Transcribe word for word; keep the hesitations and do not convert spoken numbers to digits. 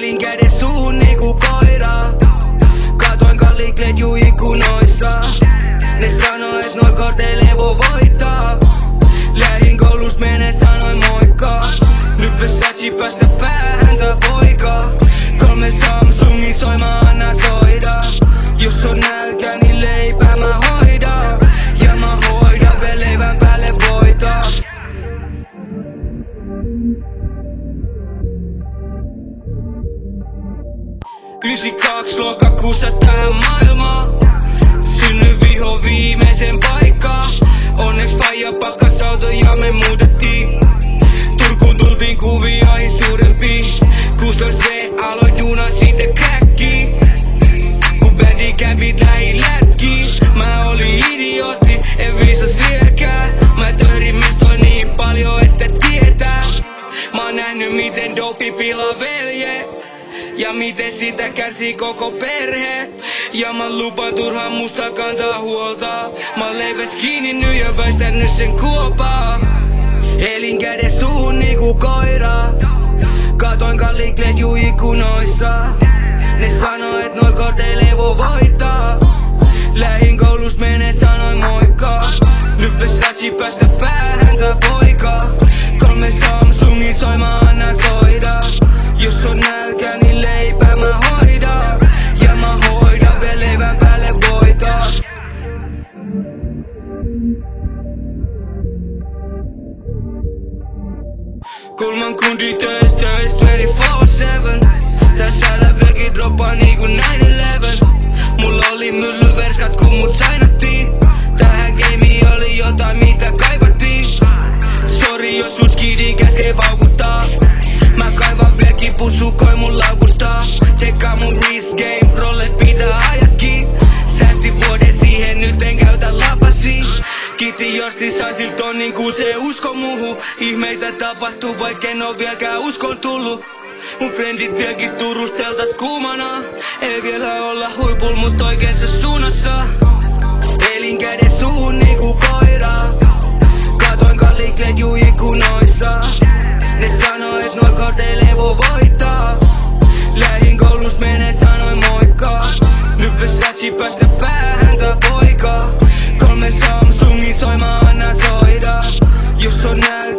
Elin kädes suun niinku koira. Katoin kallikletju ikkunoissa. Ne sanoo et noil korteille ei voi voittaa. Lähin koulust mene sanoin moikka. Nyt Versace päästä päähän tää poika. Kolme Samsungi soi mä anna soida. Jos on nälkä niin leipää mä hoidan. Ja mä hoidan vielä leivän päälle voita. yhdeksänkymmentäkaksi lokakuussa tähän maailmaan. Synnyin viho viimeisen paikkaan. Onneks faija pakkas auto ja me muutettiin. Turkuun tultiin kuvioihin suurempiin. kuusitoista vuotias aloin juna siitä kräkkiin. Kun bändi kämpit lähi lätkiin. Mä olin idiootti, en viisas vieläkään. Mä törin mestoin niin paljon että tietää. Mä oon nähnyt miten dopi pilaa velje. Ja miten siitä kärsii koko perhe. Ja mä lupaan turhaan musta kantaa huolta. Mä oon leiväs kiinni nyt ja väistänyt sen kuopaa. Elin kädes suun niinku koira. Katoin kallikletju ikkunoissa. Ne sanoo et noil korteille ei voi voittaa. Lähin koulust mene sanoin moikka. Nyt Versace päästä päähän tää poika. Kolme Samsungi soi mä anna soida. Jos on nälkä niin leipää mä hoidan. Ja mä hoidan vielä leivän päälle voita. Kulman kundi töis töis kaksikymmentäneljä seitsemän. Tässä läppäkin droppaa niinku nine eleven. Mulla oli myllyverskat kun mut sainattiin. Tähän gameiin oli jotain mitä kaivattiin. Sori jos sun skidi käskee vaukuttaa. Mä kaivan vieläkin pussukoi mun laukusta. Tsekkaa mun wrist game, rolle pitää ajaskin. Säästi vuoden siihen, nyt en käytä lapasi. Kiitti josti saisil tonnin kun se usko muuhun. Ihmeitä tapahtuu vaik en oo vieläkään uskon tullu. Mun friendit vieläkin turusteltat kuumana. Ei vielä olla huipul mut oikeessa suunnassa. Elin kädes suun niinku koira. Katoin kallikletju ikkunoissa. Ne sanoo et noil korteille ei voi voittaa. Lähin koulust mene sanoin moikka. Nyt Versace päästä päähän tää poika. Kolme Samsungi soi mä anna soida. Jos on nälkä